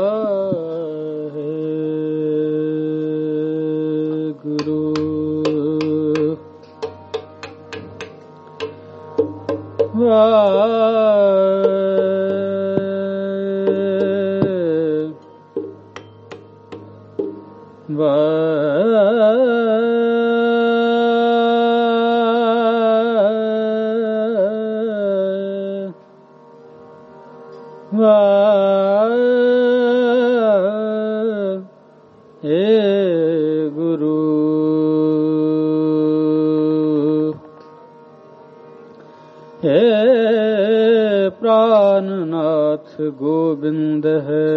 गोविंद है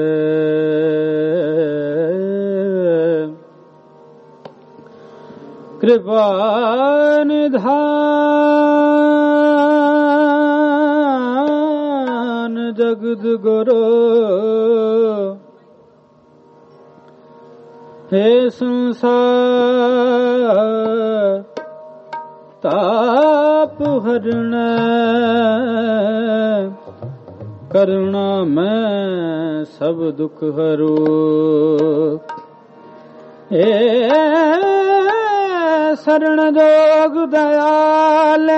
कृपा निधान जगद गुरु हे संसार ताप हरण करुणा मैं सब दुख हरू हे शरण जोग दयाल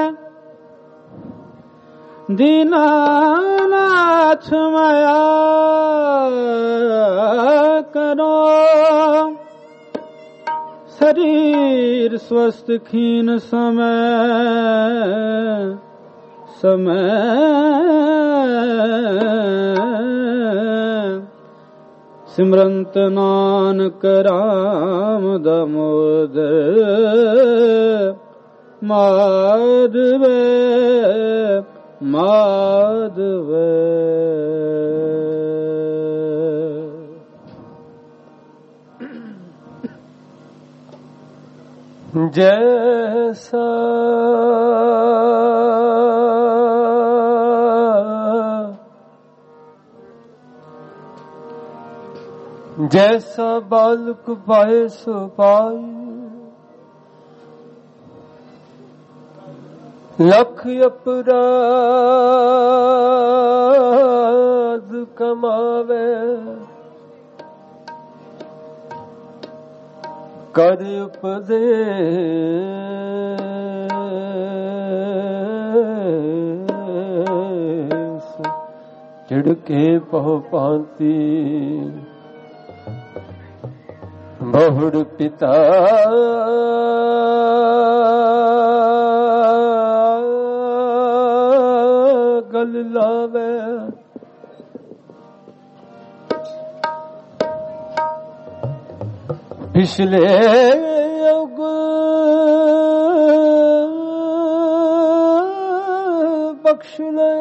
दीनानाथ माया करो शरीर स्वस्थ खीन समय सिमरंत नानक राम दामोदर माधव माधव जैसा जैसा बालक पाए सो पाए लख अपराध कमावे कर उपदेश चिड़के पह पाती बहुड़ पिता गल लावे पिछले युग बख्श ले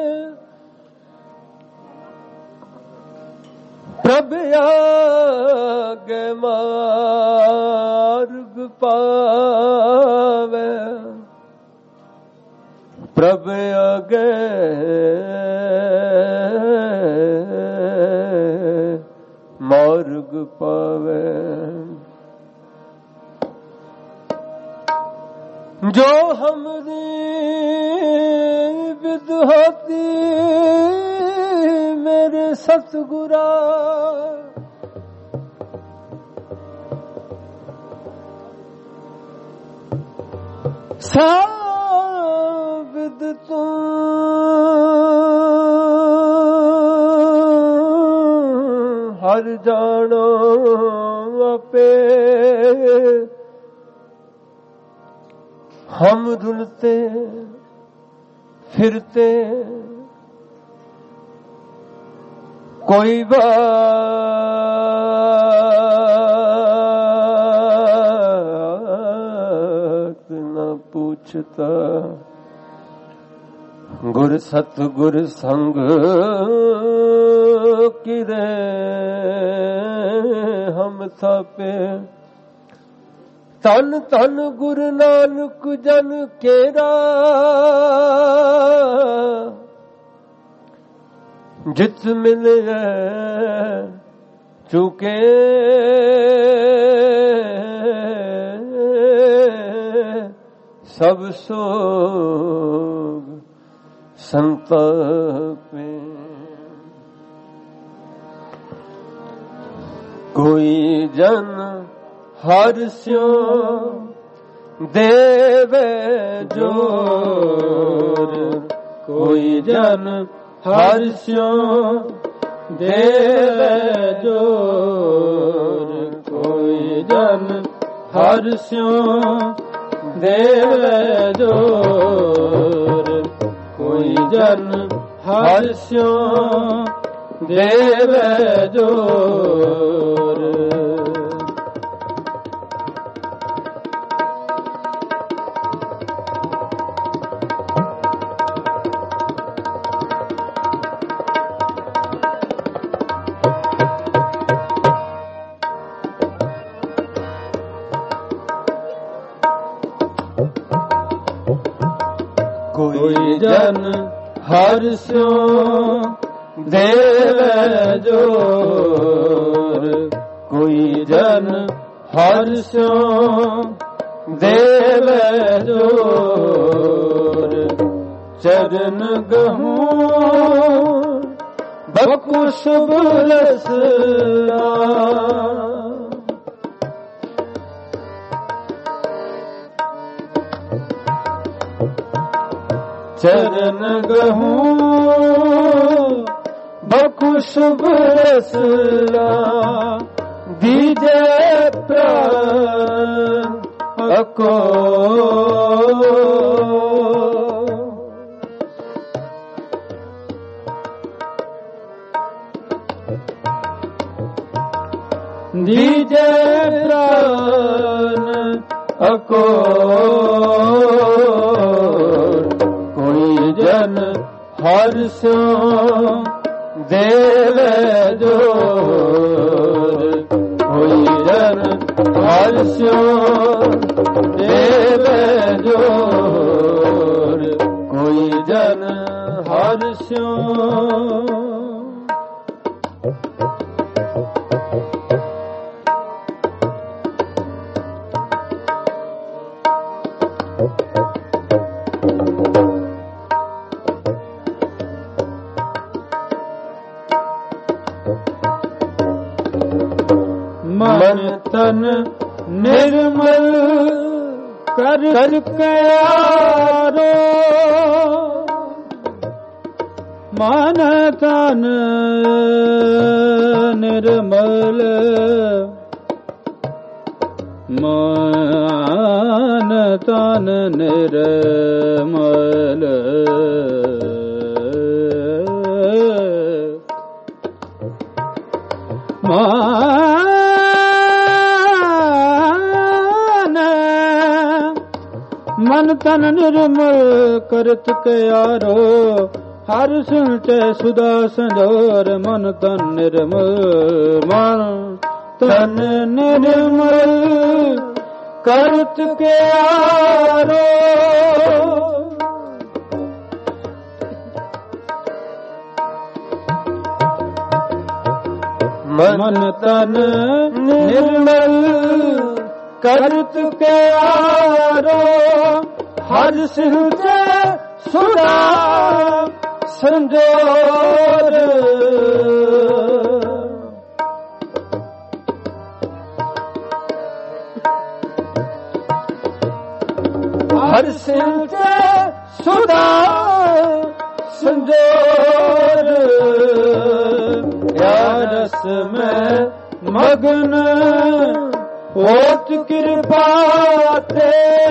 प्रभ आगे मार्ग पावे प्रभ आगे मार्ग पावे जो हमरी विद होती मेरे सतगुरा साबिद तुम हर जानो अपे हम रुलते फिरते कोई बात न पूछता गुर सतगुर संग किरे हम थापे तन तन गुरु नानक जन केरा जित मिले चुके सब सोग संतापे ਕੋਈ ਜਨ ਹਰਿ ਸਿਉ ਦੇਵੇ ਜੋਰ, ਕੋਈ ਜਨ ਹਰਿ ਸਿਉ ਦੇਵੇ ਜੋਰ, ਕੋਈ ਜਨ ਹਰਿ ਸਿਉ ਦੇਵੇ ਜੋਰ, ਕੋਈ ਜਨ ਹਰਿ ਸਿਉ ਦੇਵੇ ਜੋਰ। ਕੋਈ ਜਨ ਹਰਿ ਸਿਉ ਦੇਵੇ ਜੋਰ, ਕੋਈ ਜਨ ਹਰਿ ਸਿਉ ਦੇਵੇ ਜੋਰ, ਚਰਨ ਗਹੂੰ ਬਖੁਸ਼ ਬਰਸਦਾ, ਚਰਨ ਗਹੂੰ ਬਖੁਸ਼ ਬਰਸਦਾ, ਦੀਜੇ ਪ੍ਰਾਨ ਅਕੋ, ਦੀਜੇ ਪ੍ਰਾਨ ਅਕੋ, ਕੋਈ ਜਨ ਹਰਿ ਸਿਉ ਦੇਵੇ ਜੋਰ, ਕੋਈ ਜਨ ਹਰਿ ਸਿਉ ਦੇਵੇ ਜੋਰ, ਕੋਈ ਜਨ ਹਰਿ ਸਿਉ ਮਨ ਤਨ ਨਿਰਮਲ ਕਰ ਕਿਆਰੋ, ਮਨ ਤਨ ਨਿਰਮਲ, ਮਨ ਤਨ ਨਿਰਮਲ, ਮਨ ਤਨ ਨਿਰਮਲ ਕਰਤ ਕਿਆਰੋ, ਹਰਿ ਸੁਣਤੇ ਸੁਦਾ ਸੰਜੋਰ, ਮਨ ਤਨ ਨਿਰਮਲ, ਮਨ ਤਨ ਨਿਰਮਲ ਕਰਤ ਕਿਆਰੋ, ਮਨ ਤਨ ਨਿਰਮਲ ਕਰਤ ਕਿਆਰੋ, ਹਰਿ ਸੁਣਤੇ ਸੁਦਾ ਸੰਜੋਰ, ਹਰਿ ਸੁਣਤੇ ਸੁਦਾ ਸੰਜੋਰ, ਯਾ ਰਸ ਮੈਂ ਮਗਨ ਹੋਤ ਕਿਰਪਾ ਤੇ,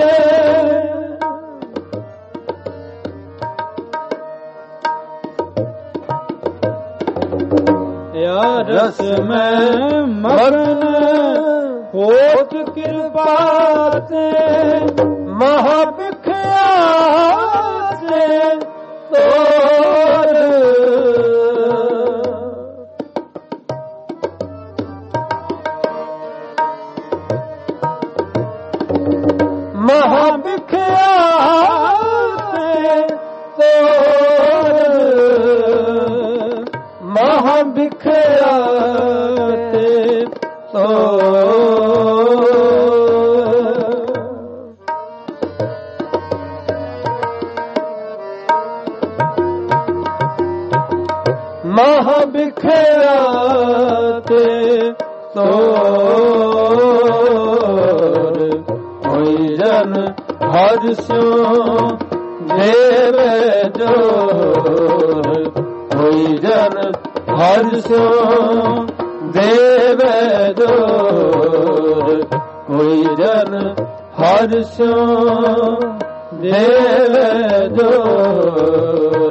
ਯਾ ਰਸ ਮੈਂ ਮਗਨ ਹੋਤ ਕਿਰਪਾ ਤੇ, ਮਹਾ ਬਿਖਿਆ ਤੇ ਤੋਰ, ਮਹਾ ਬਿਖਿਆ ਤੇ ਤੋਰ, ਮਹਾ ਬਿਖਿਆ ਤੇ ਤੋਰ। ਤੋਰ ਹੋਈ ਜਨ ਹਰ ਸਿਉ ਦੇਵੇ ਜੋਰ ਹੋਈ ਜਨ ਹਰ ਸਿਉ ਦੇਵੇ ਜੋਰ ਹੋਈ ਜਨ ਹਰ ਸਿਉ ਦੇਵੇ ਜੋਰ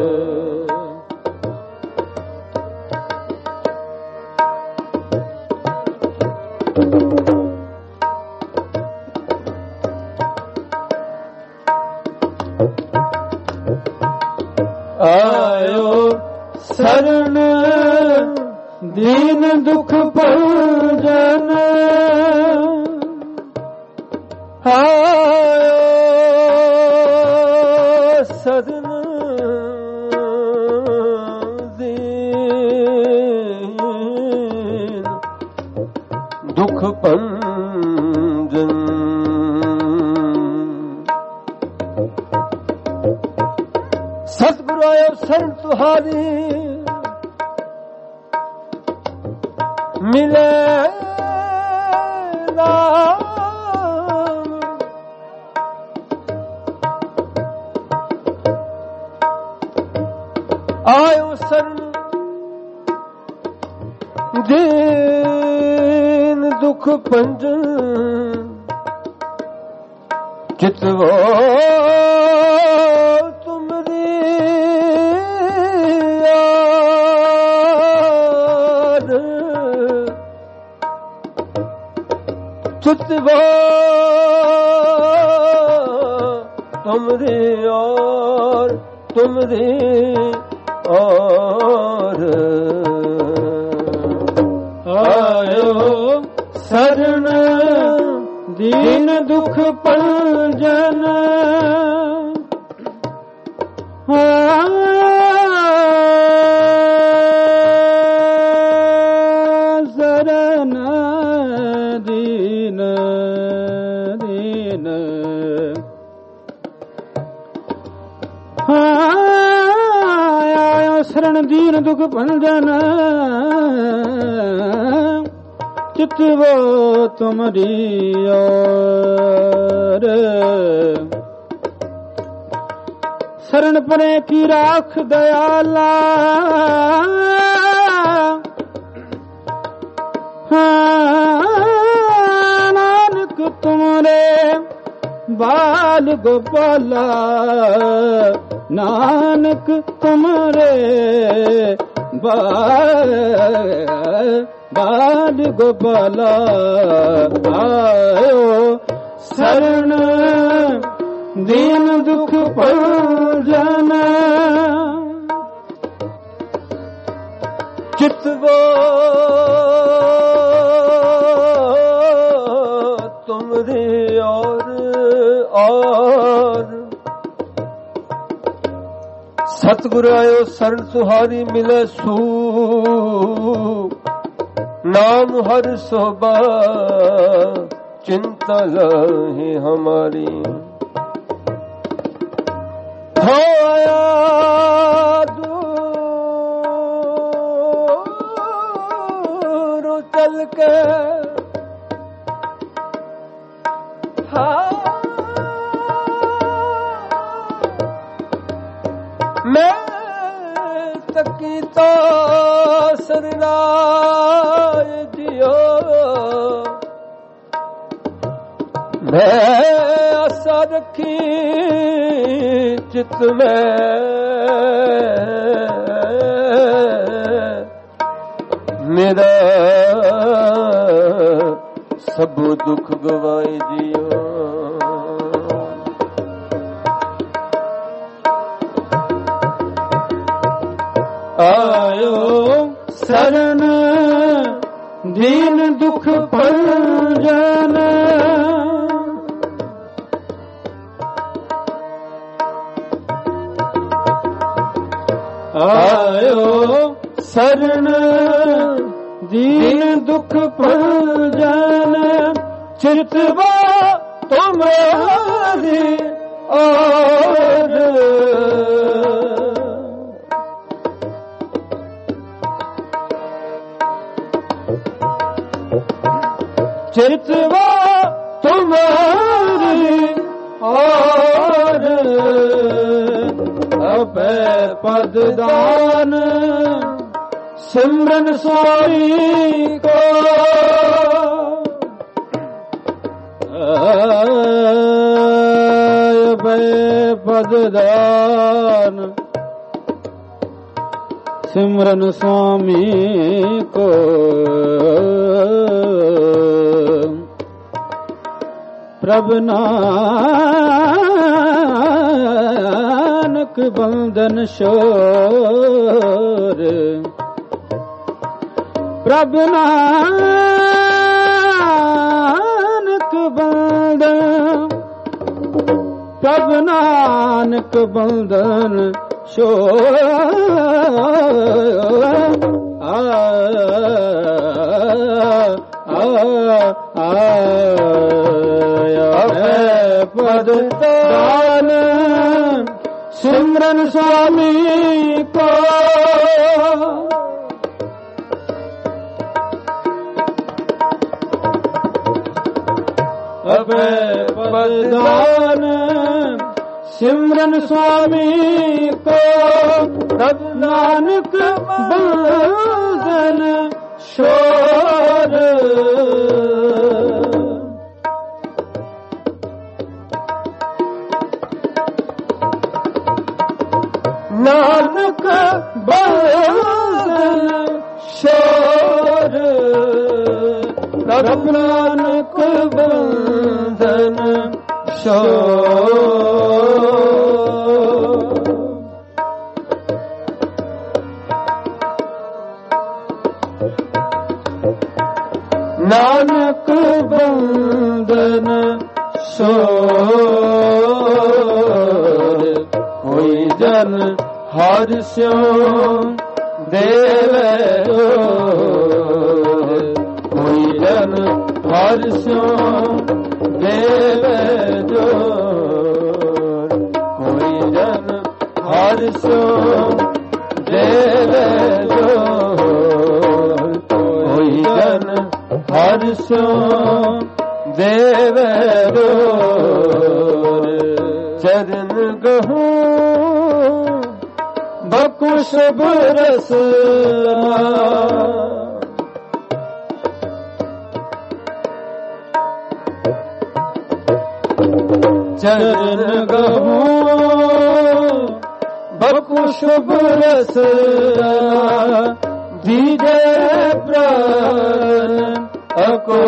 ਆਇਓ ਸਰਣ ਦੀਨ ਦੁਖ ਭੰਜਨ ਆਇਓ ਸਰਣ ਦੀਨ ਦੁਖ ਭੰਜਨ ਸਤਿਗੁਰੂ ਆਇਓ ਸਰਣ ਤੁਹਾਰੀ ਮਿਲੇ ਨਾਮ ਆਇਓ ਸਰਣ ਦੀਨ ਦੁਖ ਭੰਜਨ ਚਿਤਵੋ ਚਿਤਵਾ ਤੁਮਰੀ ਔਰ ਤੁਮਰੀ ਔਰ ਆਇਓ ਸਰਣ ਦੀਨ ਦੁਖ ਭੰਜਨ ਸਰਣ ਦੀਨ ਦੀਨ ਆਇਓ ਸਰਣ ਦੀਨ ਦੁਖ ਭੰਜਨ ਚਿਤਵੋ ਤੁਮਰੀ ਔਰ ਸਰਣ ਪਰੇ ਕੀ ਰਾਖ ਦਇਆਲਾ ਨਾਨਕ ਤੁਮਰੇ ਬਾਲ ਗੋਪਾਲਾ ਨਾਨਕ ਤੁਮਰੇ ਬਾਲ ਗੋਪਾਲਾ ਆਇਓ ਸਰਣ ਦੀਨ ਦੁਖ ਭੰਜਨ ਚਿਤਵੋ ਤੁਮਰੀ ਔਰ ਸਤਿਗੁਰ ਆਇਓ ਸਰਣ ਤੁਹਾਰੀ ਮਿਲੇ ਸੂ ਨਾਮ ਹਰ ਸੋਭਾ चिंता लहे हमारी होया दूर चल के मैं तकी तो सरनाए जियो मैं आशा रखी चित में मेरा सब दुख गवाए जियो आयो शरण दीन दुख भंजन आयो शरण दीन दुख भंजन चितवा तुम्हारी और चितवा तुम्हारी और अभय पद दान सिमरन स्वामी को अभय पद दान सिमरन स्वामी को प्रभु नानक बंदन शोर प्रभु नानक बंदन प्रभु नानक बंदन शोर पद दान सिमरन स्वामी को अभय पद दान सिमरन स्वामी को प्रभु नानक बंदन शोर नानक बंदन शोर प्रभु नानक बंदन शोर नानक बंदन शोर कोई जन हर स्यों देवे कोई जन हर स्यों देवे कोई जन हर स्यों देवे कोई जन हर स्यों देवे चरण गहूं बकुश बरस चरण गहूं बकुश बरस दीजे प्राण अको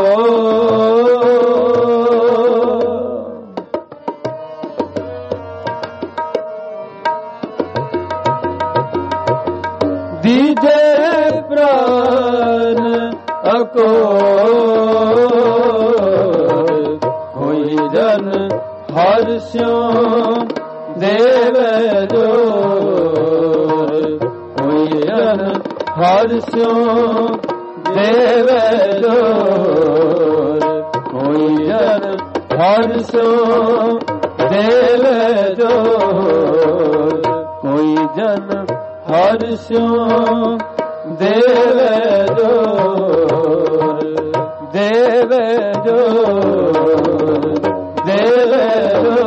दीजे प्राण अको कोई जन हर स्यों देवे जो कोई जन हर स्यों देवे जो कोई जन हर स्यों देवे जो कोई जन हर स्यों देवे जो देवे जो देवे जो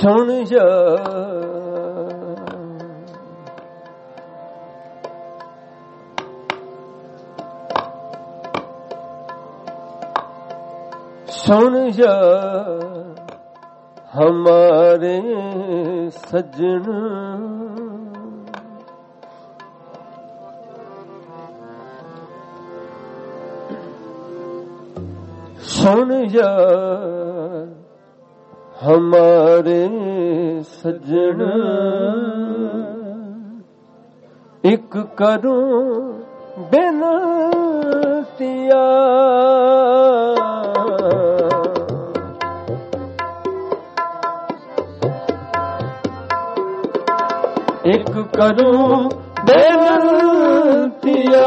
सुन सुन हमारे सजन सुन हमारे सजन एक करूं बेनतिया एक करूं बेनतिया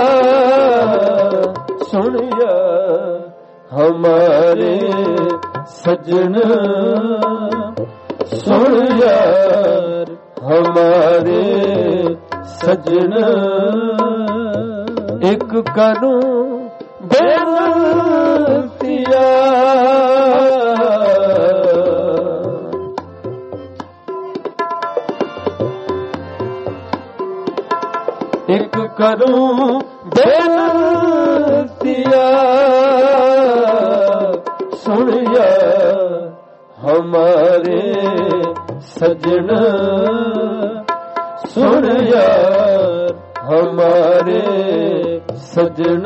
सुनिया हमारे सजन सुन यार हमारे सजन एक करूं बेनतिया एक करूं बेनतिया सुन यार हमारे सजन सुन यार हमारे सजन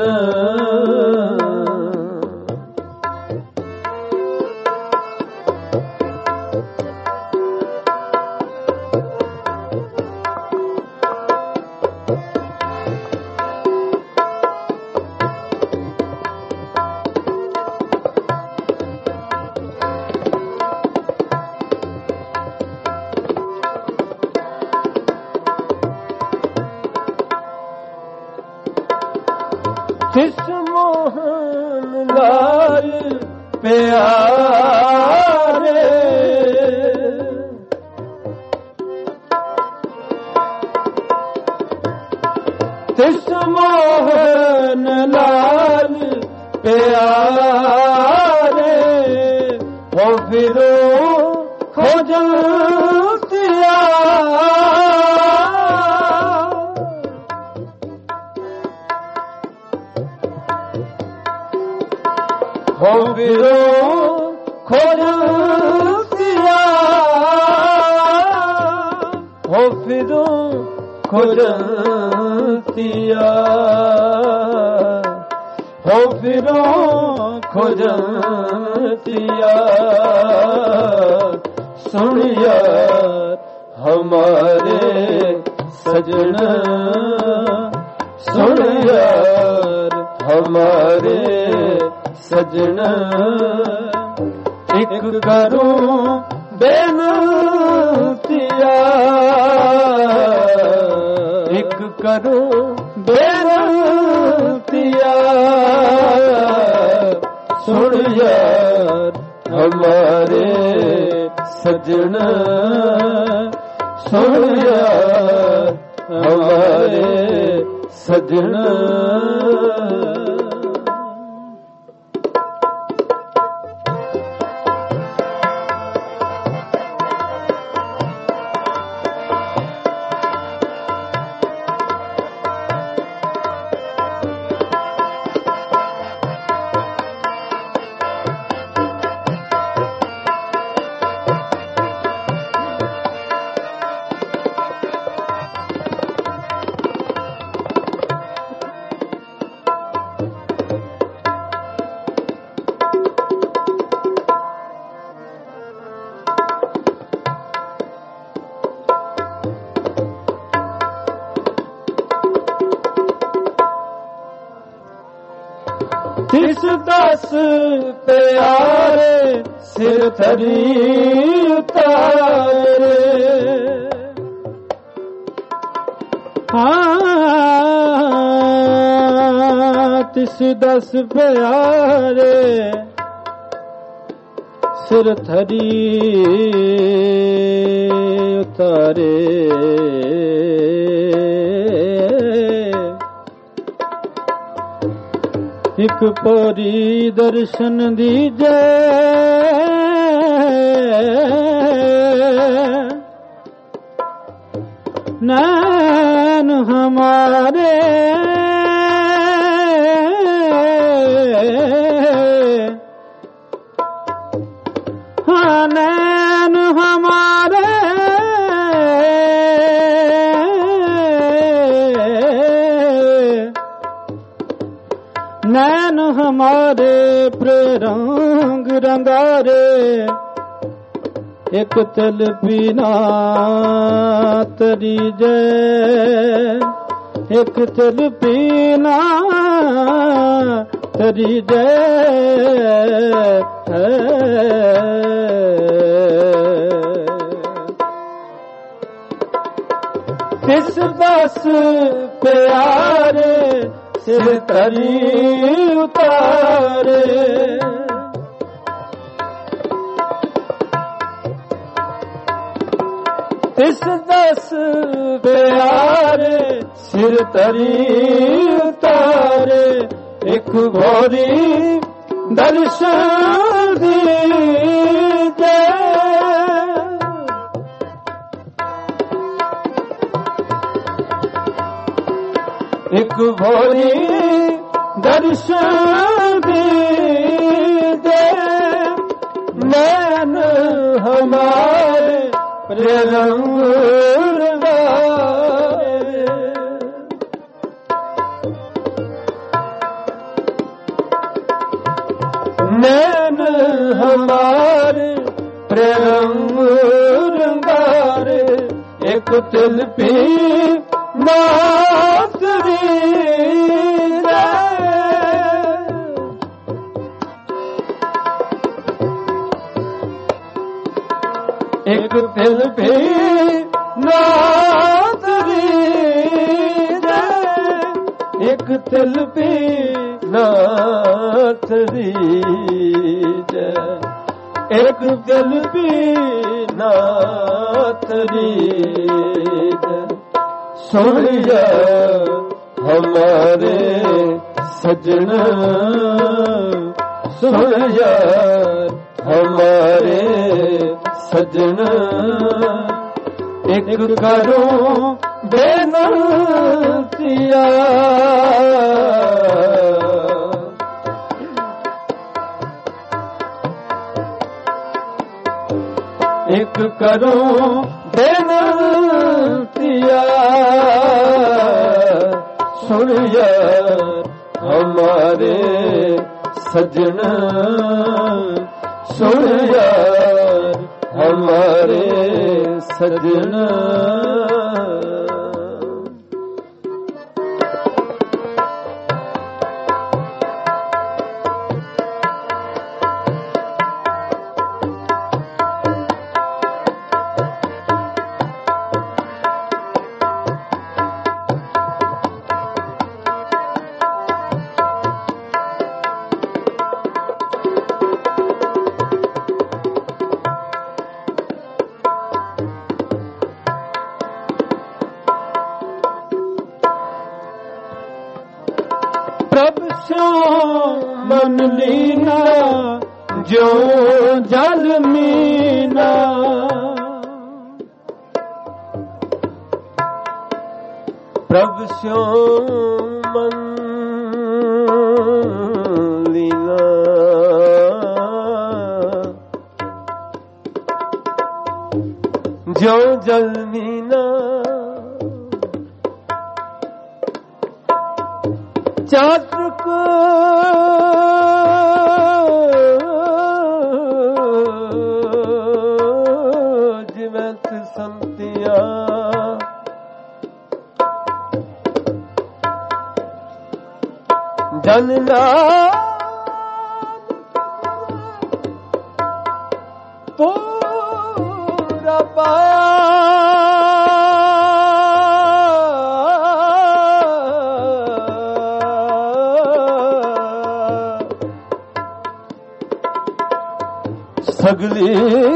तिस मोहन लाल प्यारे तिस मोहन लाल प्यारे हो फिरो खोजतिया हो फिरो खोजतिया हो फिरो खोजतिया हो फिरो खोजतिया सुन यार हमारे सजन सुन यार हमारे सजन एक करूं बेनतिया एक करूं बेनतिया सुन यार हमारे सजन सुन यार हमारे सजन तिस दस प्यारे सिर धरी उतारे तिस दस प्यारे सिर धरी उतारे एक पोरी दर्शन दीजे नैन हमारे हाँ नैन हमारे नैन हमारे प्रेरंग रंगारे एक तिल पीना तरी जय एक तिल पीना तरी जय तिस दस प्यारे सिर तरी उतारे तिस दस प्यारे सिर तरी उतारे एक घोरी दर्शन दीजे एक भोरी दर्शन दीजे नैन हमारे प्रेरंग नैन हमारे प्रेरंग रंगारे एक तिल पी नातरी एक तिल भी नातरी एक तिल भी नातरी एक तिल भी नातरी सुन जा हमारे सजन सुन जा हमारे सजन एक करो बेनतिया एक करो बेनतिया सुन यार हमारे सजन सुन यार हमारे सजन प्रभ स्यो मन लीना जो जल मीना प्रभ स्यो मन लीना जो जल मीना चातक जिवत संतिया जनना पूरा पाया सगली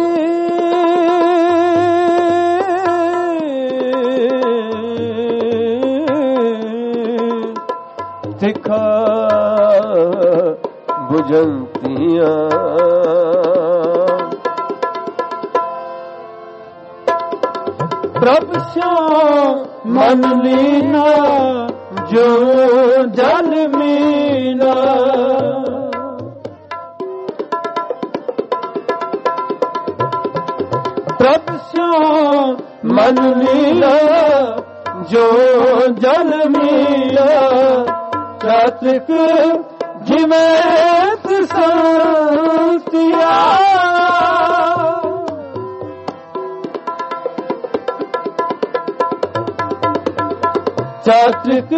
दिखा बुझंतियां ਪ੍ਰਭ ਸਿਉ ਮਨ ਲੀਨਾ ਜੋ ਜਲ ਮੀਨਾ ਪ੍ਰਭ ਸਿਉ ਮਨ ਲੀਨਾ ਜੋ ਜਲ ਮੀਨਾ ਚਾਤਕ ਜਿਵੇਂ ਸੰਤਿਆ ਚਾਤਕ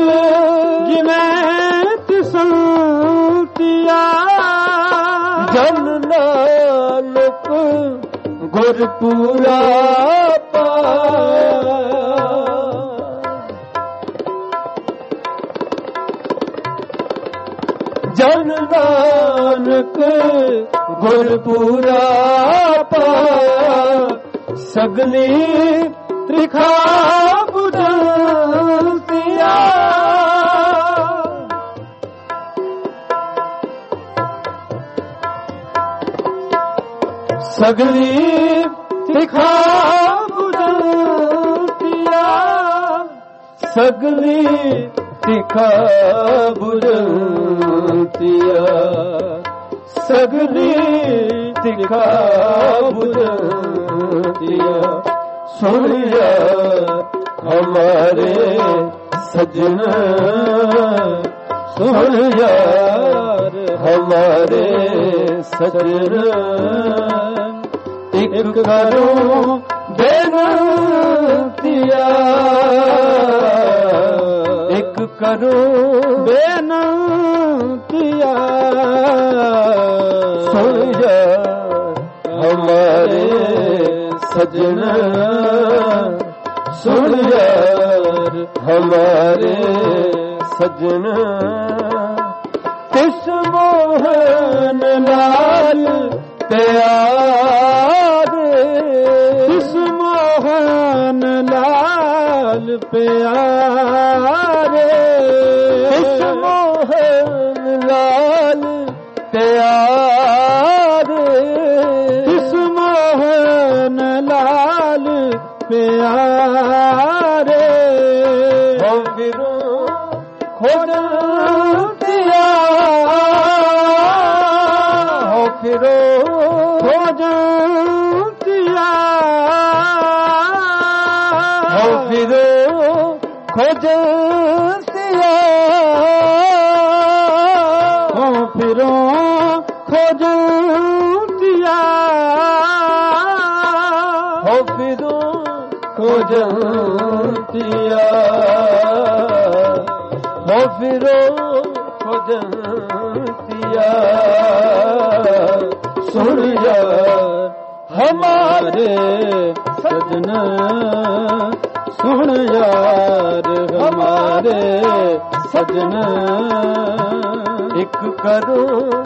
ਜਿਵੇਂ ਸੰਤਿਆ ਜਨ ਨਾਨਕ ਗੁਰ ਪੂਰਾ ਪਾਇਆ ਜਨ ਨਾਨਕ ਗੁਰ ਪੂਰਾ ਪਾਇਆ ਸਗਲੀ ਤ੍ਰਿਖਾ ਬੁਝੰਤਿਆ ਸਗਲੀ ਤ੍ਰਿਖਾ ਬੁਝੰਤਿਆ ਸਗਲੀ ਤ੍ਰਿਖਾ ਬੁਝੰਤਿਆ ਸਗਲੀ ਤ੍ਰਿਖਾ ਬੁਝੰਤਿਆ ਸੁਣਿਆ ਹਮਾਰੇ ਸਜਣ ਸੁਣ ਯਾਰ ਹਮਾਰੇ ਸਜਣ ਇੱਕ ਕਰੋ ਬੇਨਤੀਆ ਇੱਕ ਕਰੋ ਬੇਨਤੀਆ ਸੁਣ ਯਾਰ ਹਮਾਰੇ ਸਜਣ ਸੁਣ ਯਾਰ ਹਮਾਰੇ ਸਜਣ ਤਿਸ ਮੋਹਨ ਲਾਲ ਪਿਆਰੇ ਤਿਸ ਮੋਹਨ ਲਾਲ ਪਿਆਰੇ ਤਿਸ ਮੋਹਨ ਲਾਲ ਪਿਆਰੇ ਤਿਸ ਮੋਹਨ ਲਾਲ ਪਿਆਰੇ ਹੋ ਫਿਰੋ ਖੋਜ ਦਿਆ ਹੋ ਫਿਰੋ ਖੋਜ ਦਿਆ ਹੋ ਫਿਰੋ ਖੋਜ ਦਿਆ ਹੋ ਫਿਰੋ ਖੋਜ ਦਿਆ ਹੋ ਫਿਰੋ ਖੋਜੰਤਿਆ ਹੋ ਫਿਰੋ ਖੋਜੰਤਿਆ ਸੁਣ ਯਾਰ ਹਮਾਰੇ ਸਜਣ ਸੁਣ ਯਾਰ ਹਮਾਰੇ ਸਜਣ ਇੱਕ ਕਰੋ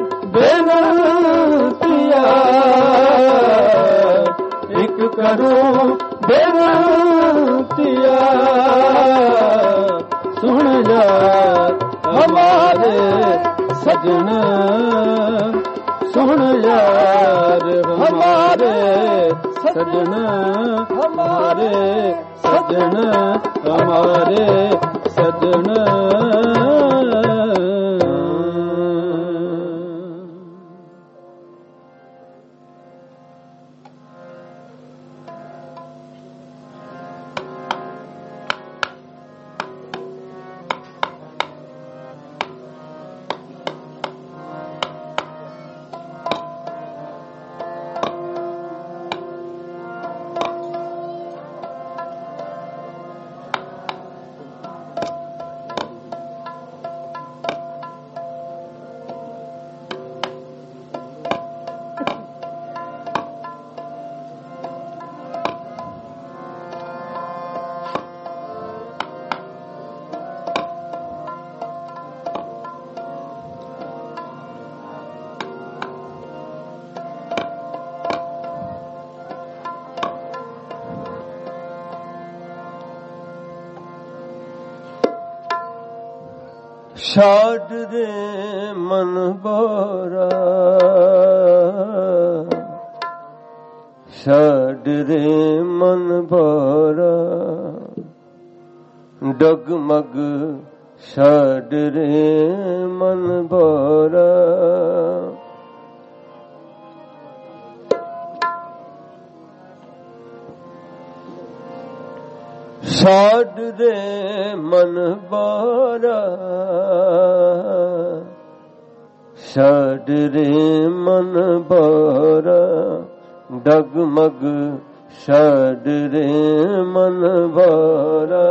ਬੇਨਤੀਆ ਇੱਕ ਕਰੋ ਬੇਨਤੀਆ ਸੁਣ ਯਾਰ ਹਮਾਰੇ ਸਜਣ ਸੁਣ ਯਾਰ ਹਮਾਰੇ ਸਜਣ ਹਮਾਰੇ ਸਜਣ ਹਮਾਰੇ ਸਜਣ ਛੱਡ ਦੇ ਮਨ ਬੋਰਾ ਛੱਡ ਦੇ ਮਨ ਬੋਰਾ ਡਗਮਗ ਛੱਡ ਰੇ ਮਨ ਭੋਰਾ ਛੱਡ ਰੇ ਮਨ ਭੋਰਾ ਛੱਡ ਰੇ ਮਨ ਭੋਰਾ ਡਗਮਗ ਛੱਡ ਰੇ ਮਨ ਭੋਰਾ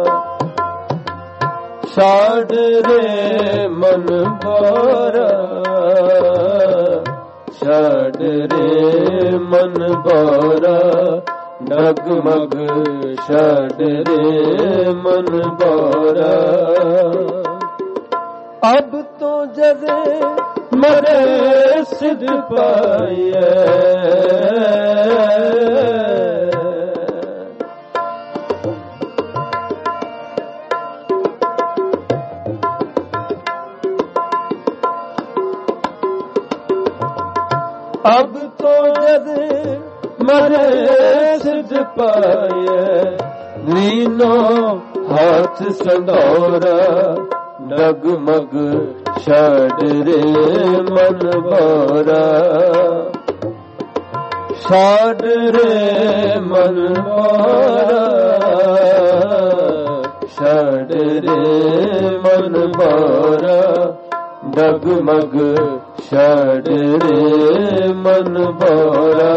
ਛੱਡ ਰੇ ਮਨ ਭੋਰਾ ਛੱਡ ਰੇ ਮਨ ਭੋਰਾ ਡਗਮਗ ਛੱਡ ਰੇ ਮਨ ਭੋਰਾ ਅਬ ਤੋਂ ਜਦੇ ਮਰੇ ਸਿਧ ਪਾਈਐ ਅਬ ਤੋਂ ਜਦੇ ਮਰੇ ਸਿਧ ਪਾਈਐ ਲੀਨੋ ਹੱਥ ਸੰਧੋਰਾ ਡਗਮਗ ਛੱਡ ਰੇ ਮਨ ਭੋਰਾ ਛੱਡ ਰੇ ਮਨ ਭੋਰਾ ਛੱਡ ਰੇ ਮਨ ਭੋਰਾ ਡਗਮਗ ਛੱਡ ਰੇ ਮਨ ਭੋਰਾ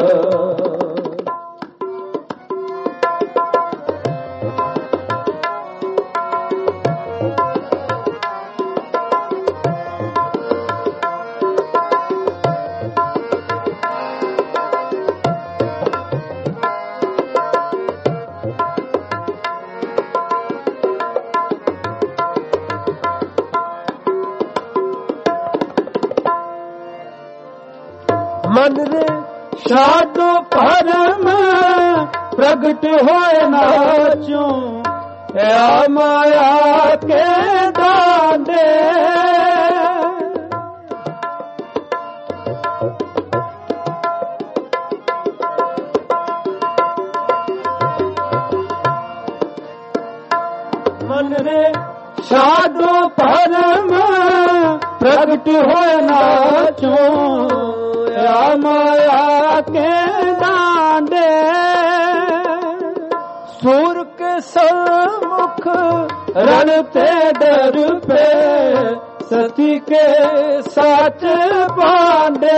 ਮਨ ਰੇ ਸਾਧੋ ਭਰਮ ਪ੍ਰਗਟ ਹੋਏ ਨਾਚੂ ਆ ਮਾਇਆ ਕੇ ਡਾਂਡੇ ਮਨ ਰੇ ਸਾਧੋ ਭਰਮ ਪ੍ਰਗਟ ਹੋਏ ਨਾਚੂ माया के डांडे सूर के सम्मुख रण ते डर पे सती के साच बांडे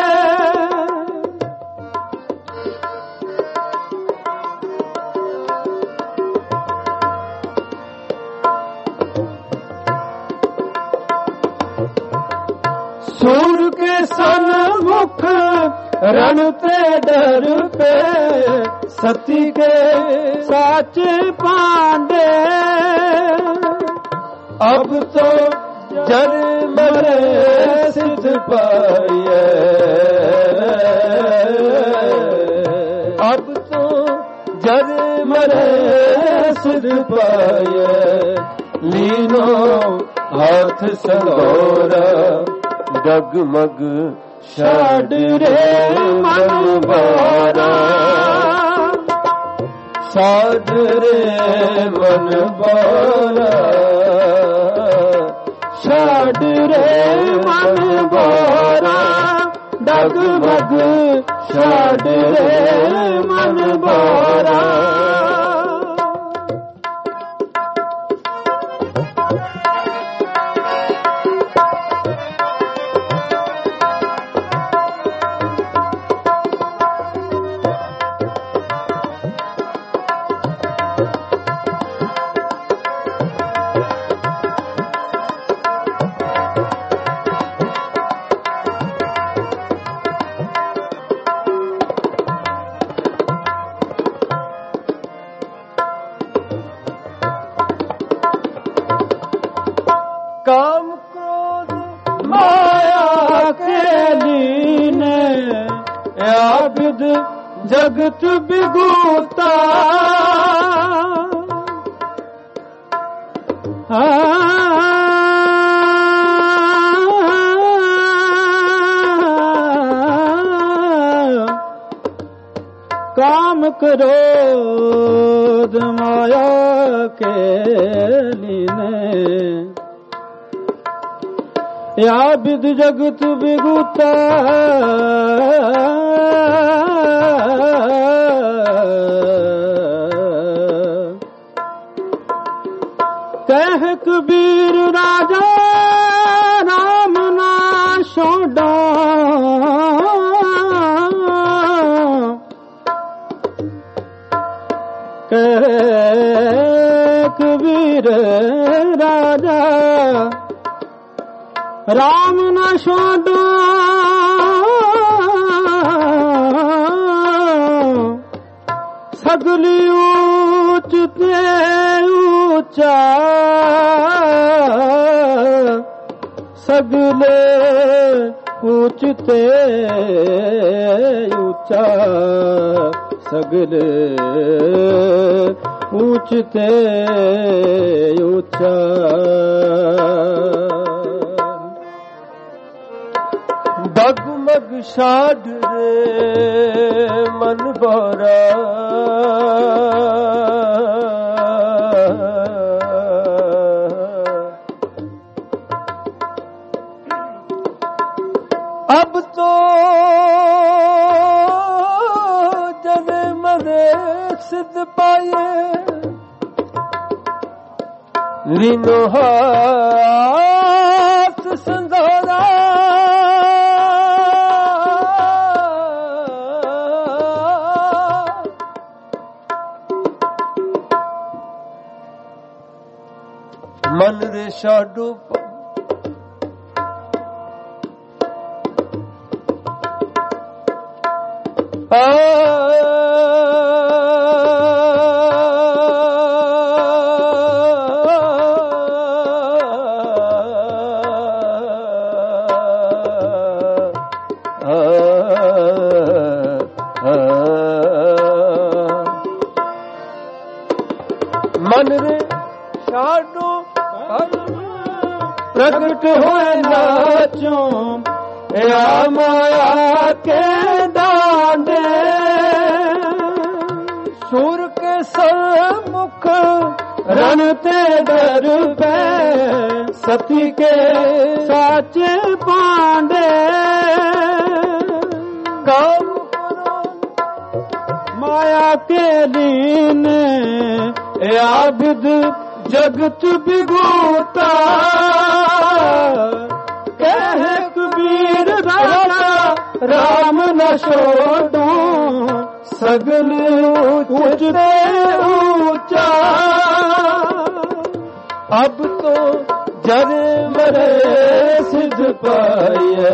सूर के सन्मुख रण पे डर पे सती के साच पांडे अब तो जन मरे सिद्ध पाइए अब तो जन मरे सिद्ध पाइए लीनो हाथ संगोरा डगमग छड रे मन भोरा छड रे मन भोरा छड रे मन भोरा डगमग छड रे मन भोरा काम क्रोध माया के लीने आबिद जगत बिगूता काम क्रोध माया के लीने या विद जगत बिगुता कह कबीर राजा राम ना छोड़ा कह कबीर राजा राम न छोड़ो सगली ऊंच ते ऊंचा सगले ऊंच ते ऊंचा सगले ऊंच ते ऊंचा डगमग साध रे मन भरा अब तो जने मने सिद्ध पाए लीनो हाथ संधोरा मन रे साडो मन रे साडो प्रगट होए नाचो या माया के डांडे सूर के सम्मुख रण ते डर पे सती के साचे पांडे काम माया के दीन या विद जगत बिगुता कह कबीर राजा राम न छोड़ो सगल ऊंच ते ऊंचा अब तो जरे मरे सिद्ध पाए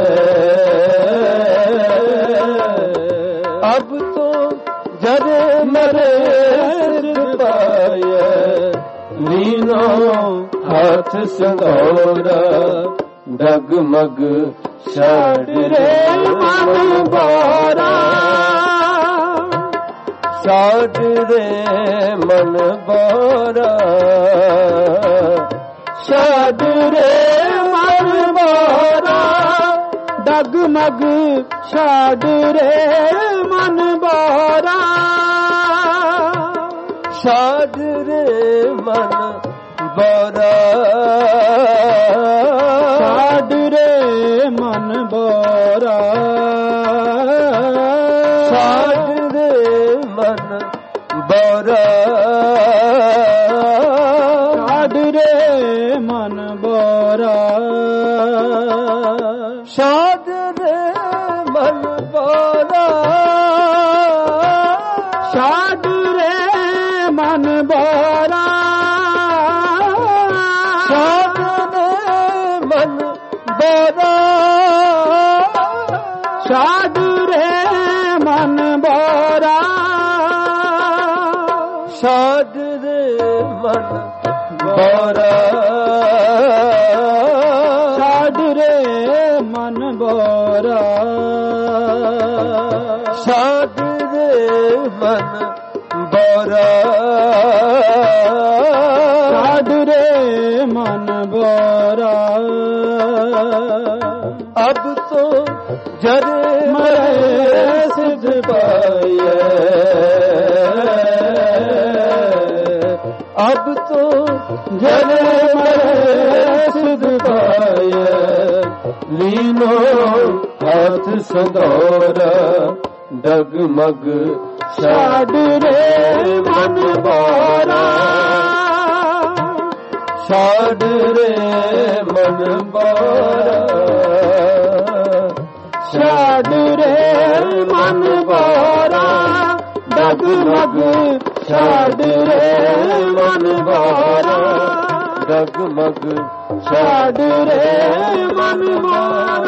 अब तो जरे मरे सिद्ध पाए लीनो हाथ संघोरा डगमग साड रे मन बोरा साड रे मन बोरा साड रे मन बोरा डगमग साड रे मन बोरा साड रे मन बोरा साड रे मन बोरा साड रे मन बोरा साड रे मन बोरा साड रे मन बोरा साड रे मन बोरा साड रे मन बोरा साड रे मन बोरा साड रे मन बोरा साड रे मन बोरा साड रे मन बोरा साड रे मन बोरा अब तो जरे मरे सिद्ध पाए अब तो जन्म सुध पाय लीनो हाथ संदोरा डगमग छाड़ रे मन बोरा छाड़ रे मन बोरा छाड़ रे मन बोरा डगमग छाड़ रे मन बोरा डगमग छाड़ रे मन बोरा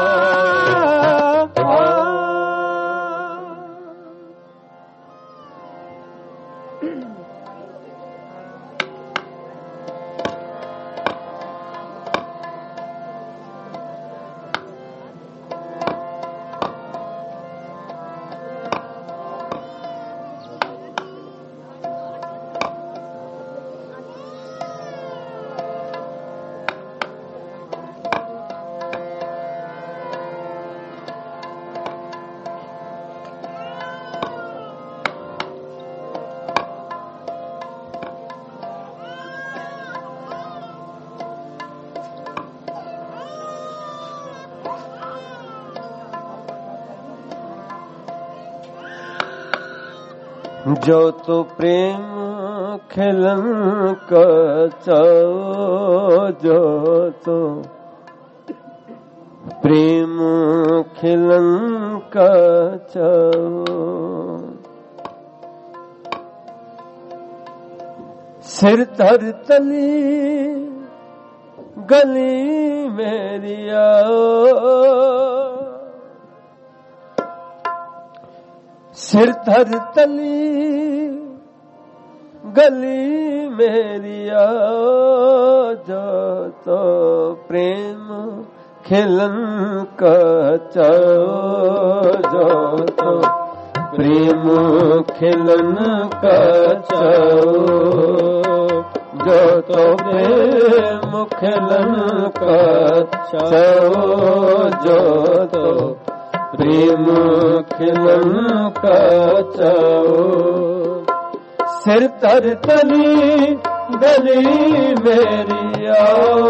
जो तो प्रेम खिलन कचाओ जो तो प्रेम खिलन कचाओ सिर धर तली गली मेरी आओ सिर धर तली गली मेरी आओ जो तो प्रेम खिलन कचाओ जो तो प्रेम खिलन कचाओ जो तो प्रेम खिलन कचाओ जो तो प्रेम खिलन कचाओ सिर तर तली गली मेरी आओ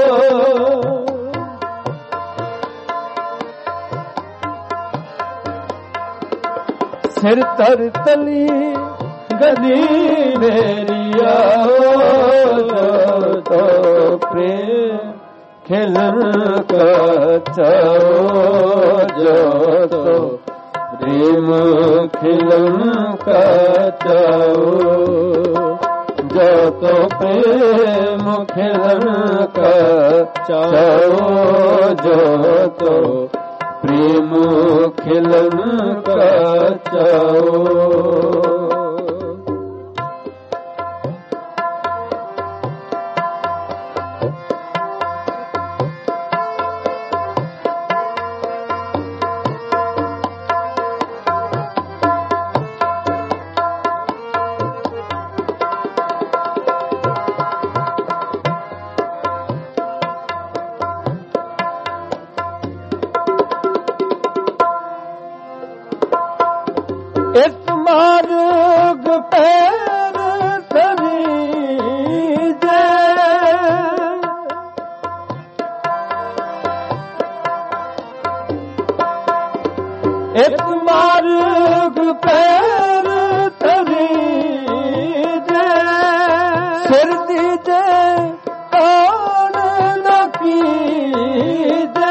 सिर तर तली गली मेरी आओ तो प्रेम खिलन कचाओ जो तो प्रेम खिलन कचाओ जो तो प्रेम खिलन कचाओ जो तो प्रेम खिलन कचाओ इस मार्ग पैर धरीजे इस मार्ग पैर धरीजे सिर दीजे कौन न कीजे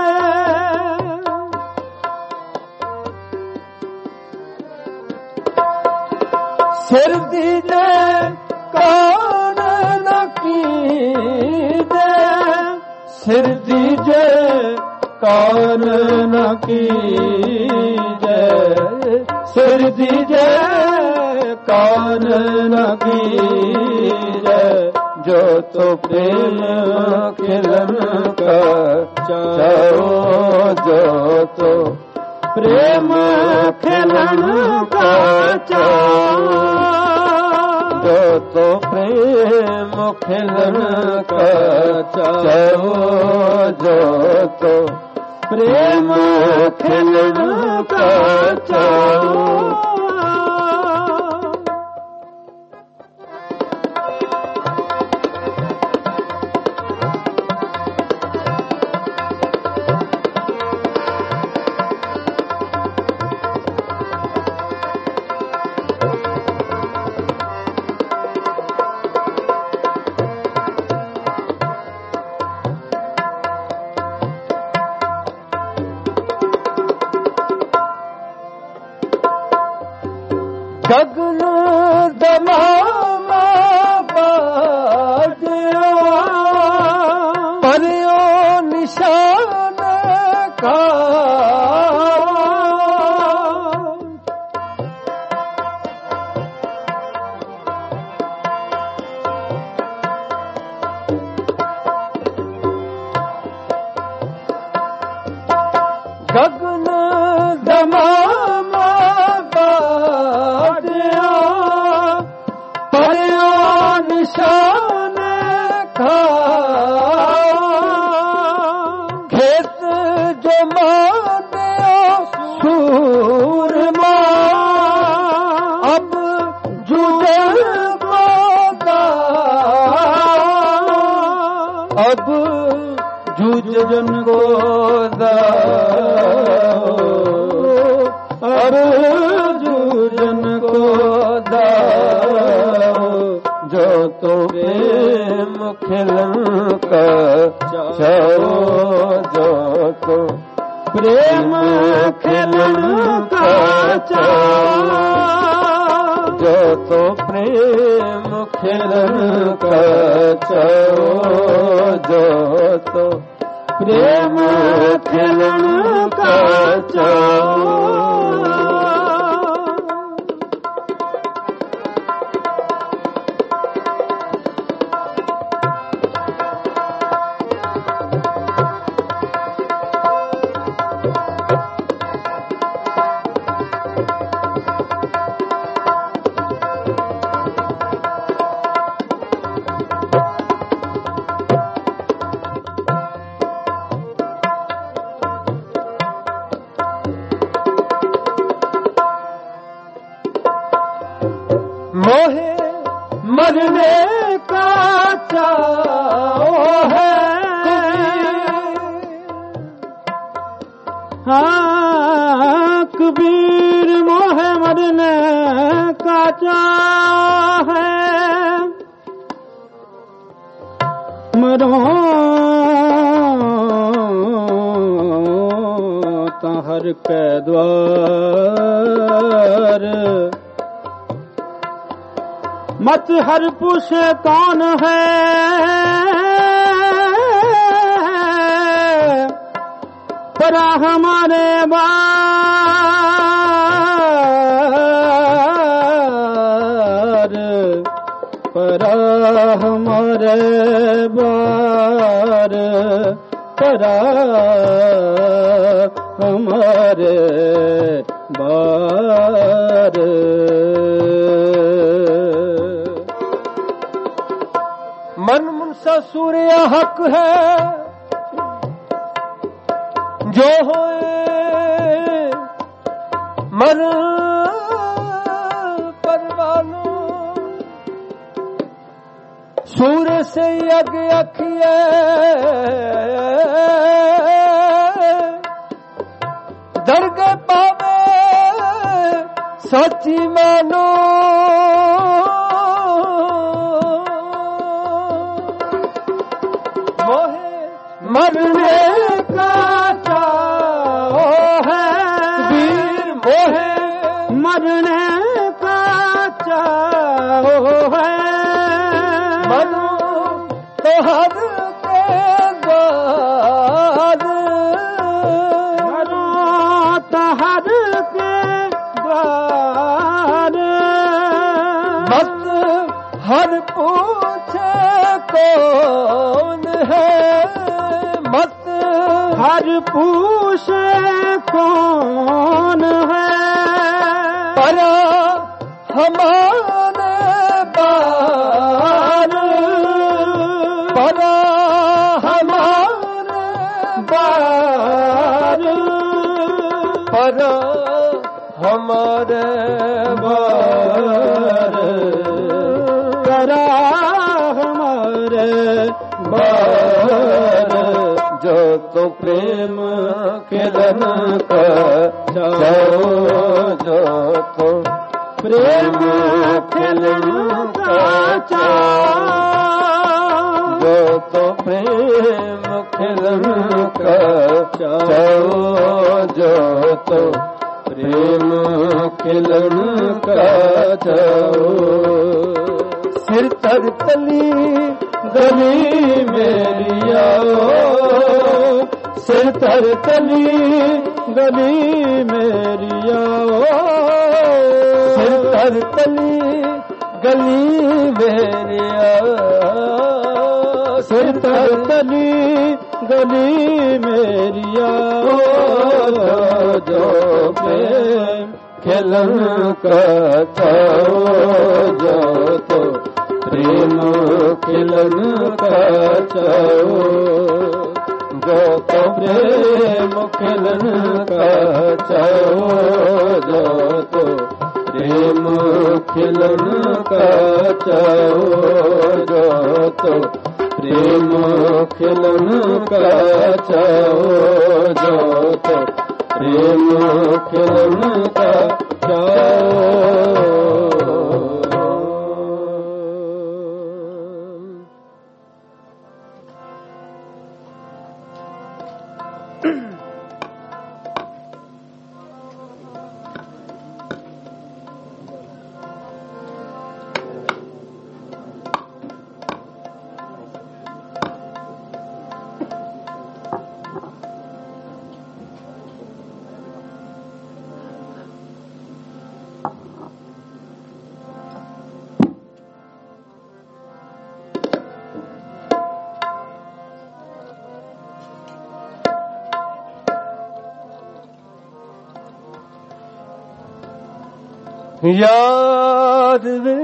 सिर दीजे कौन न कीजे सिर दीजे कौन न कीजे सिर दीजे कौन न कीजे जो तो प्रेम खिलन कचाओ जो तो प्रेम खिलन कचाओ जो तो प्रेम खिलन कचाओ जो तो प्रेम खिलन कचाओ गगन दमामा बाजो परियो निशान का गगन दमामा बाजो परियो निशान का खेत जो मांदियो सूरमा अब जुड़ल गोदा अब जूझन गोदा अब जूझन गोदा जो तो प्रेम खिलन का चाओ जो तो प्रेम खिलन का चाओ जो तो प्रेम खिलन का चाओ जो तो प्रेम खिलन का चाओ मोहे मरने का चाओ है हाँ कबीर मोहे मरने का चाह है मरो तहर के द्वार मत हर पूछे कौन है परा हमारे बार परा हमारे बार परा हमारे बार मन मुनसा सूर्य हक है जो होए मन परवानो सूर्य से यज्ञ अखिए दरगह पावे सच्ची मानो मरने का चाओ है वीर मोहे मरने का चाओ है मनो तो हर के द्वार मनो तो हर के द्वार मत हर पूछे कौन है मत हर पूछे कौन है परा हमारे बार परा हमारे बार परा हमारे बार परा हमारे बार जो तो प्रेम खिलन का चाओ जो तो प्रेम खिलन का चाओ जो तो प्रेम खिलन का चाओ जो तो प्रेम खिलन का जाओ। सिर तर तली गली मेरी आओ, सिर तर तली गली मेरी आओ, सिर तर तली गली मेरी आओ, सिर तर तली गली मेरी आओ। जो प्रेम खिलन का जाओ, जो तो प्रेम खिलन का जाओ, जो तो प्रेम खिलन का जाओ, जो तो प्रेम खिलन का जाओ, जो तो प्रेम खिलन का जाओ, जो तो प्रेम खिलन का जाओ। याद वे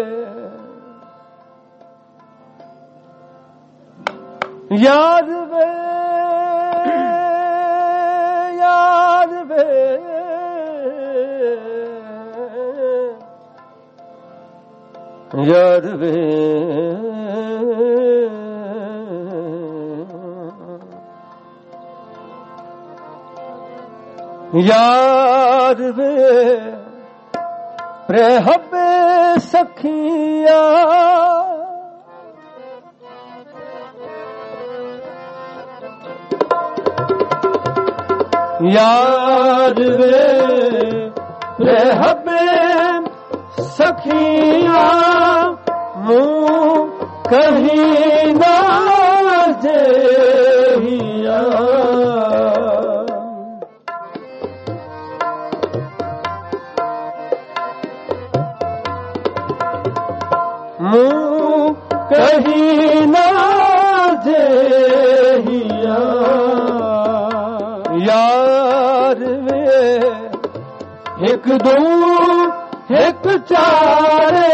याद वे याद वे याद वे याद वे प्रेहबे सखिया याद वे प्रेहबे सखिया मुँह कहीं ना जेहिया मुँह कहीं ना जेहिया यार वे एक दो एक चारे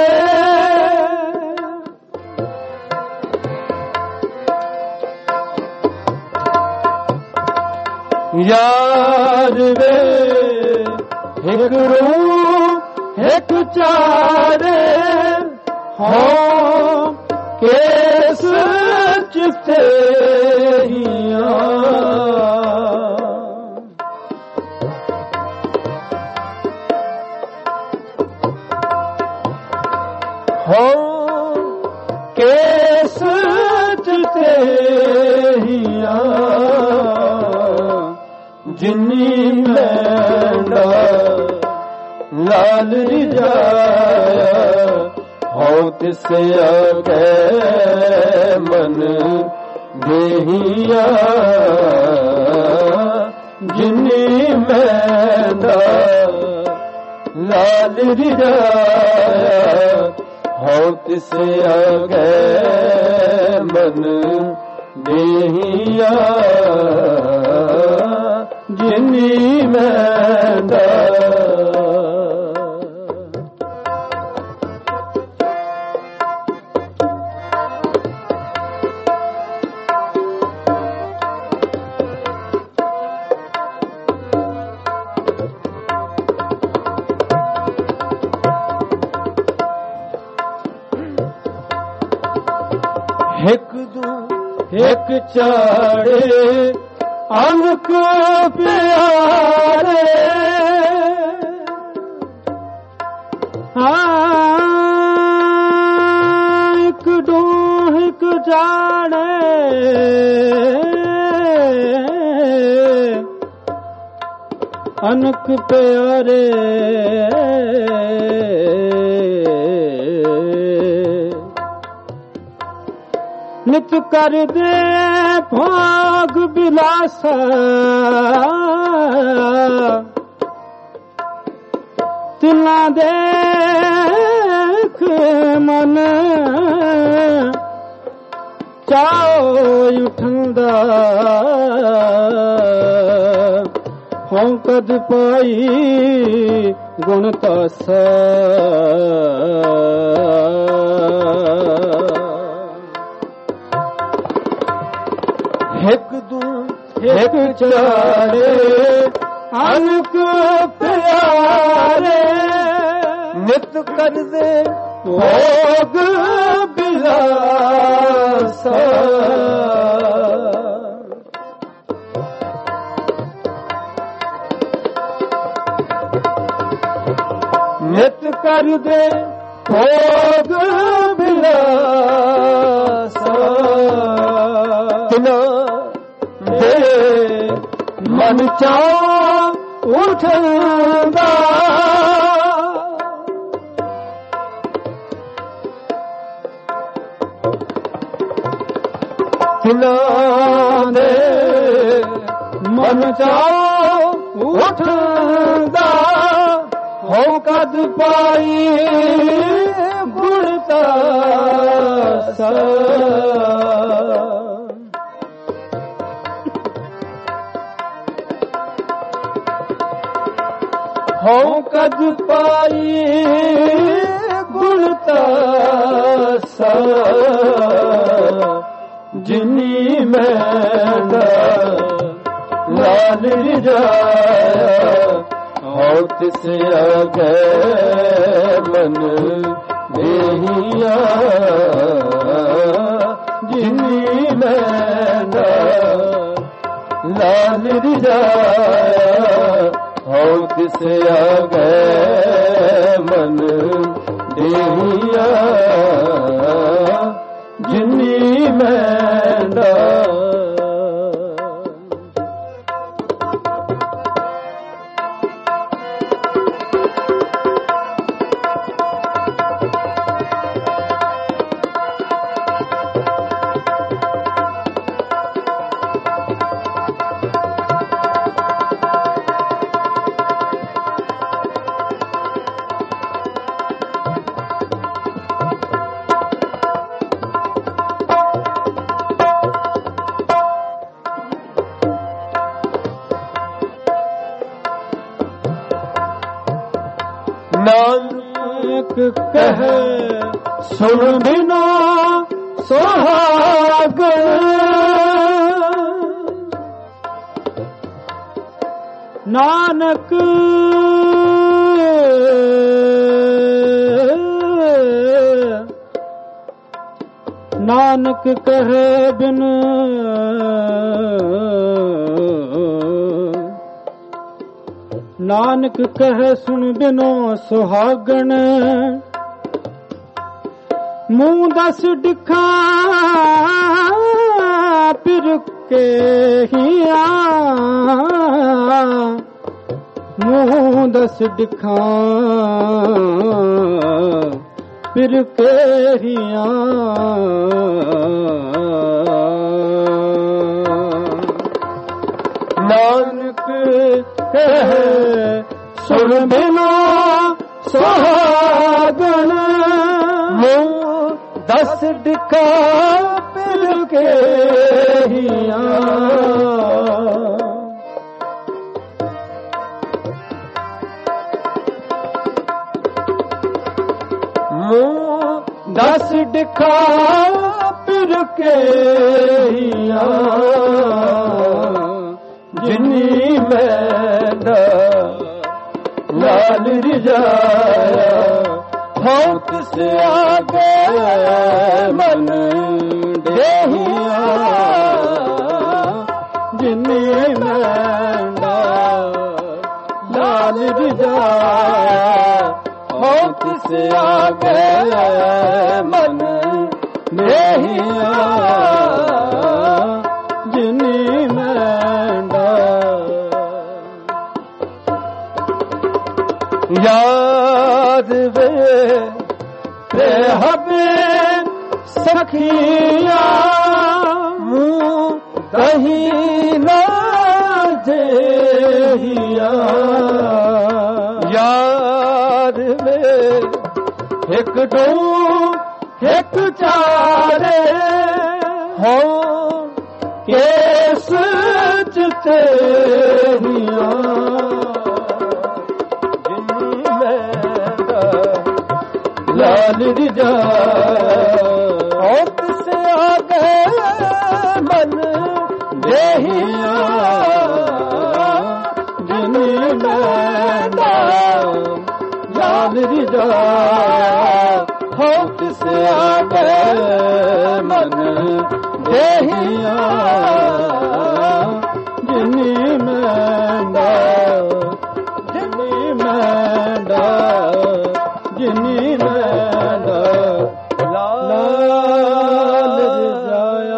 यार वे एक रू एक चारे हो केस चिते हिया हो केस चिते हिया जिन्नी मैंडा लाल रिजाया हो तिसे आगे मन देहिया जिन्नी मैंडा लाल रिजाया हो तिसे आगे मन देहिया जिन्नी मैंडा एक दू एक चाड़े अनक प्यारे एक दो एक चाड़े अन ਨਾਨਕ ਪਿਆਰੇ ਨਿਤ ਕਰਦੇ ਭੋਗ ਬਿਲਾਸਾ ਤਿਲਾਂ ਦੇਖ ਮਨ ਚਾਉ ਉਠੰਦਾ ਹਉ ਕਦ ਪਾਈ ਗੁਣ ਤਾਸਾ ਇੱਕ ਦੂ ਇੱਕ ਚਾਰੇ ਅਨਕ ਪਿਆਰੇ ਨਿਤ ਕਰਦੇ ਭੋਗ ਬਿਲਾਸਾ ਨਿਤ ਕਰਦੇ ਭੋਗ ਬਿਲਾਸਾ ਤਿਨਾ ਦੇ ਮਨ ਚਾਉ ਉਠਦਾ ਤਿਨਾ ਦੇ ਮਨ ਚਾਉ ਉਠਦਾ ਹੋ ਕਦ ਪਾਈ ਗੁਣ ਤਾਸਾ ਹੋ ਕਦ ਪਾਈ ਗੁਣ ਤਾਸਾ ਜਿਨੀ ਮੈਂ ਲਾਲ ਜਾਇਆ ਹਉ ਤਿਸ ਅਗੇ ਮਨ ਦੇਹੀਆ ਜਿਨੀ ਮੈਂ ਲਾਲ ਜਾਇਆ ਹਉ ਤਿਸ ਅਗੇ ਮਨ ਦੇਹੀਆ ਜਿਨੀ ਮੈਂ ਨਾਨਕ ਕਹੇ ਸੁਣ ਬਿਨਾ ਸੁਹਾਗਣ ਨਾਨਕ ਨਾਨਕ ਕਹੇ ਬਿਨ ਨਾਨਕ ਕਹੇ ਸੁਣ ਬਿਨੋ ਸੁਹਾਗਣ ਮੂੰਹ ਦਸ ਡਿਖਾ ਫਿਰ ਕੇ ਹੀਆ ਮੂੰਹ ਦਸ ਡਿਖਾ ਫਿਰ ਕੇ ਹੀਆ ਨਾਨਕ ਕਹੇ ਸੁਣ ਬਿਨਾ ਸੁਹਾਗਣ ਮੂੰਹ ਦਸ ਡਿਖਾ ਫਿਰ ਕੇ ਹੀਆ ਮੂੰਹ ਦਸ ਡਿਖਾ ਫਿਰ ਕੇ ਹੀਆ ਜਿਨੀ ਮੈਂ ਲਾਲ ਰਿਜਾਇਆ ਹਉ ਤਿਸ ਆਗੇ ਮਨ ਦੇਹੀਆ ਜਿਨੀ ਮੈਂ ਲਾਲ ਰਿਜਾਇਆ ਹਉ ਤਿਸ ਆਗੇ ਮਨ ਦੇਹੀਆ ਜਿਨੀ ਮੈਂ याद वे हबे सखिया मुँह कहीं ना जेहिया याद वे एक दो एक चारे हो केस तेरिया लाल रिजा औत से आ गए मन देहिया जिन्हीं में लाल रिजा औत से आ गए मन देहिया जिन्हीं में जिन्हीं में जिन्हीं में लाल जाया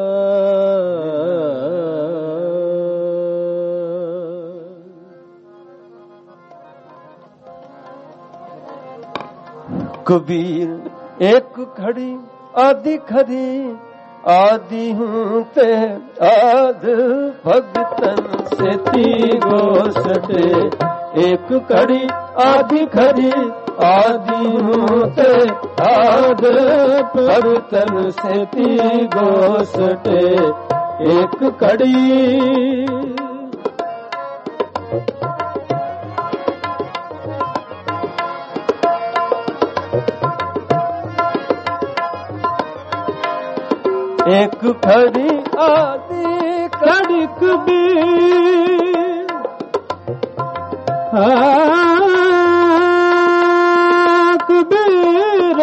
कबीर एक खड़ी आदि खड़ी आदि हूँ ते आद भगतन से ती गोसटे एक कड़ी आदि खड़ी आदि हूँ ते आद भगतन से ती गोसटे एक कड़ी एक खड़ी आदि खड़ी कबीर कबीर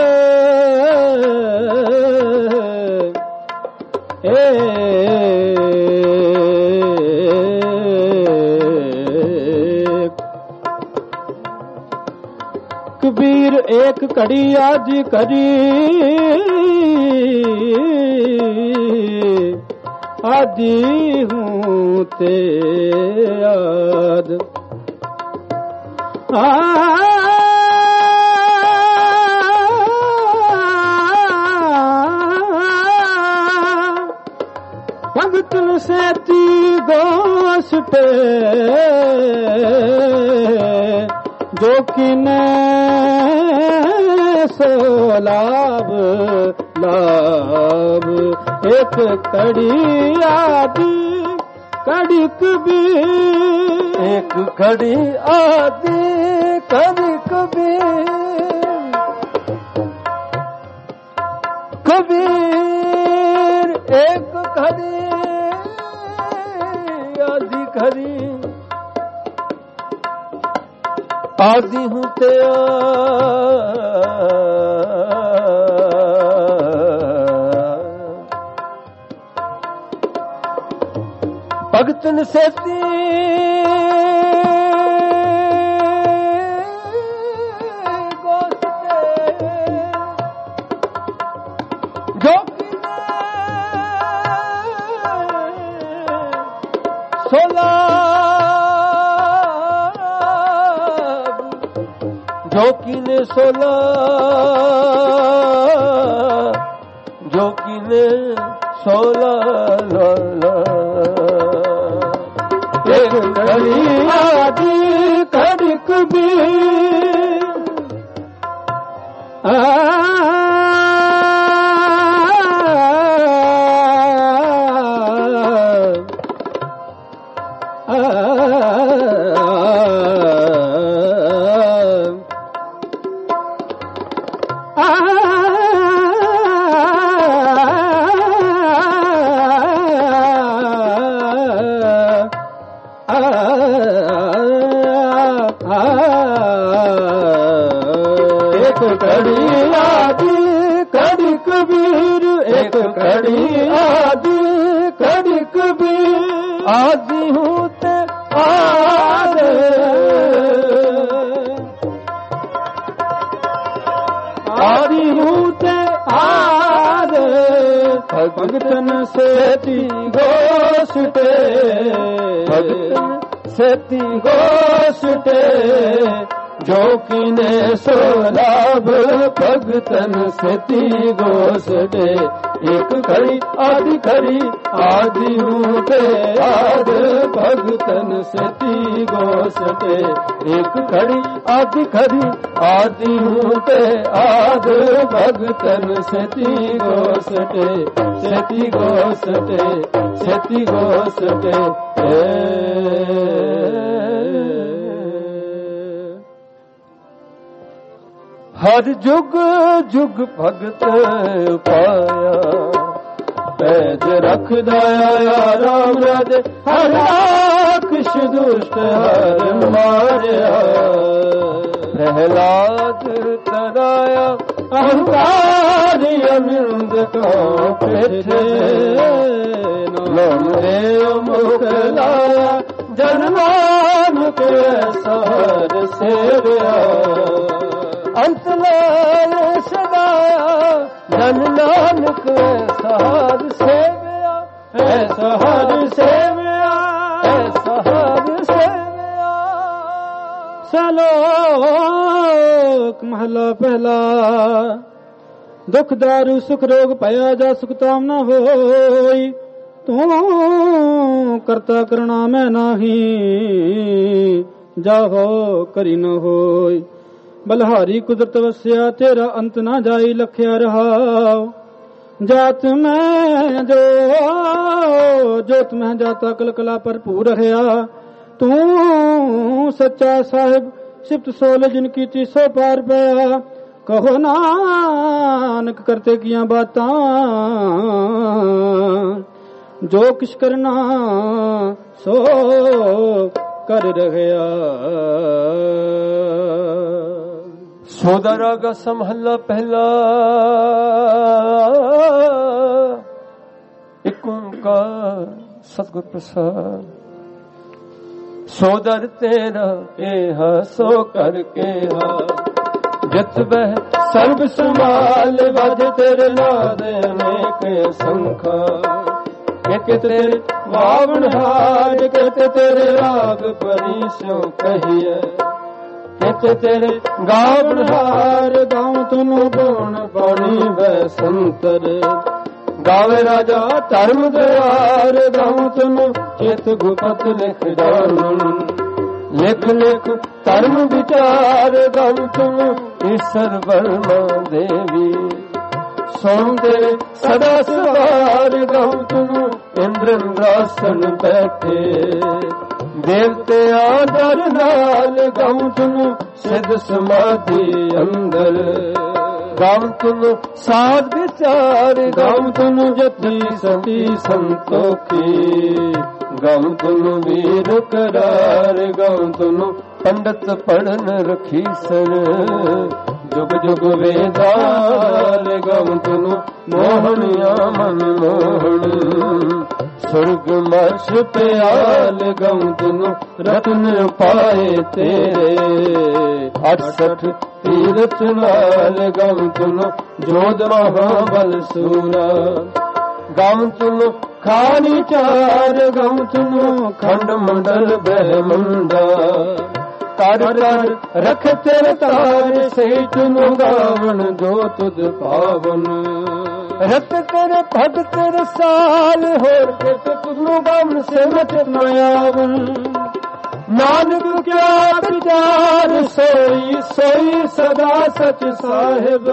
कबीर एक कड़ी आज करी आदि हूँ ते याद भगतन से ती गोसटे जो किने सो लाभ लाभ एक कड़ी आदि कड़ी कबीर एक कड़ी आदि कड़ी कबीर कबीर एक खड़ी आदि खड़ी आदि हूँ भगतन से जो सोला जो किने सोला जो किने सोला एक कड़ी आदि कड़ी कबीर आदि हूँ ते आदि हूँ ते भगतन से ती गोसटे भगतन सेती गोसटे जो कीने सो लाभ भगतन सेती गोसटे एक खड़ी आदि खड़ी आदि रूपे आद भगतन सेती गोसटे एक खड़ी आदि खड़ी आदि रूपे आद भगतन सेती गोसटे सेती गोसटे सेती गोसटे हर जुग जुग भगत पाया पैज रख दया राम राजे हर राक्षस दुष्ट हर मारया प्रहलाद तराया अहंकार अमिंद को पेठे नाम देव मुख लाया जन्मान के सहर सेवया अंत लाल सदाया जन नानक सहार सेवया ऐसा हर सेवया ऐसा हर सेवया। सलोक महला पहला दुख दारू सुख रोग पाया जा सुख ताम न होई तू करता करना मैं नाही जाहो करी न होई बलहारी कुदरत वस्या तेरा अंत ना जाई लख्या रहा जात में जो जोत में जाता कलकला भरपूर रहा तू सच्चा साहिब सिफ्त सोल जिनकी तीसो पार पाया कहो नानक करते किया बातां जो किश करना सो कर रहा। सोदरा का समहला पहला एक ओंकार सतगुर प्रसाद सोदर तेरा केहा सो कर केहा जत बह सर्व संभाल बज तेरे नादे में के संखा एक तेरे वावन हार के तेरे राग परी स्यों कहिए कित तेरे गावन हार गाँव तुनु बोन पानी वैसंतर गावे राजा धर्म दयार गाँव तुनु चित गुपत लिख जानन लिख लिख धर्म विचार गाँव तुनु ईश्वर वर्मा देवी सोम तेरे सदा सवार गाँव तुनु इंद्र रासन बैठे देवते आदर नाल गाँव तुनु सिद्ध समाधि अंदर गाँव तुनु साध विचार गाँव तुनु जति सती संतोखी गाँव तुनु वीर करार गाँव तुनु पंडित पढ़न रखी सर जुग जुग वेदार गाँव तुनु मोहनिया मन मोहन स्वर्ग मर्ष प्याल गम तुनु रत्न पाए तेरे 68 तीरथ नाल गम तुनु जोध महाबल सूरा गम तुनु खानी चार गम तुनु खंड मंडल बहमुंडा कर कर रख तेरे तार से तुनु गावन जो तुद पावन रत तेरे भगत रसाल होर के तुनु गम से मत मायावन नानक क्या विचार सोई सोई सदा सच साहिब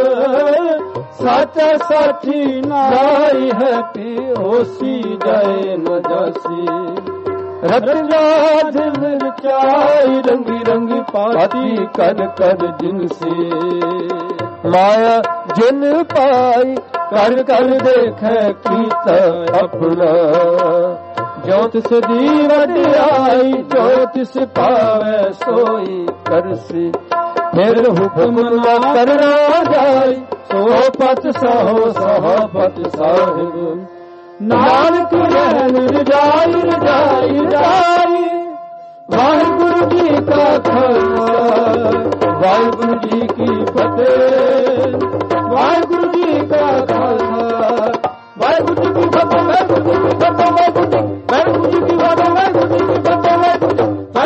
साचा साथी नाई है पी होसी जाए न जासी रतराज मिर्चाई रंगी रंगी पाती कर कर जिनसे माया जिन पाई कर कर देखे कीता अपना ज्योत से दीवट आई ज्योत से पावे सोई करसी फिर हुक्म न करना जाय सो पत सहो सहो पत साहिब नानक रहन रजाई रजाई रजाई वाहिगुरु जी का खालसा वाहिगुरु जी की फतेह वाहिगुरु जी का खालसा वाहिगुरु जी की फतेह वाहिगुरु जी की फतेह वाहिगुरु जी की फतेह वाहिगुरु जी की फतेह वाहिगुरु जी की फतेह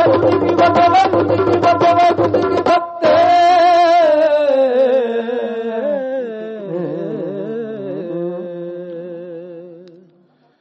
ਦੇਵੇ ਮੁਕਤੀ ਬਖਸ਼ੇ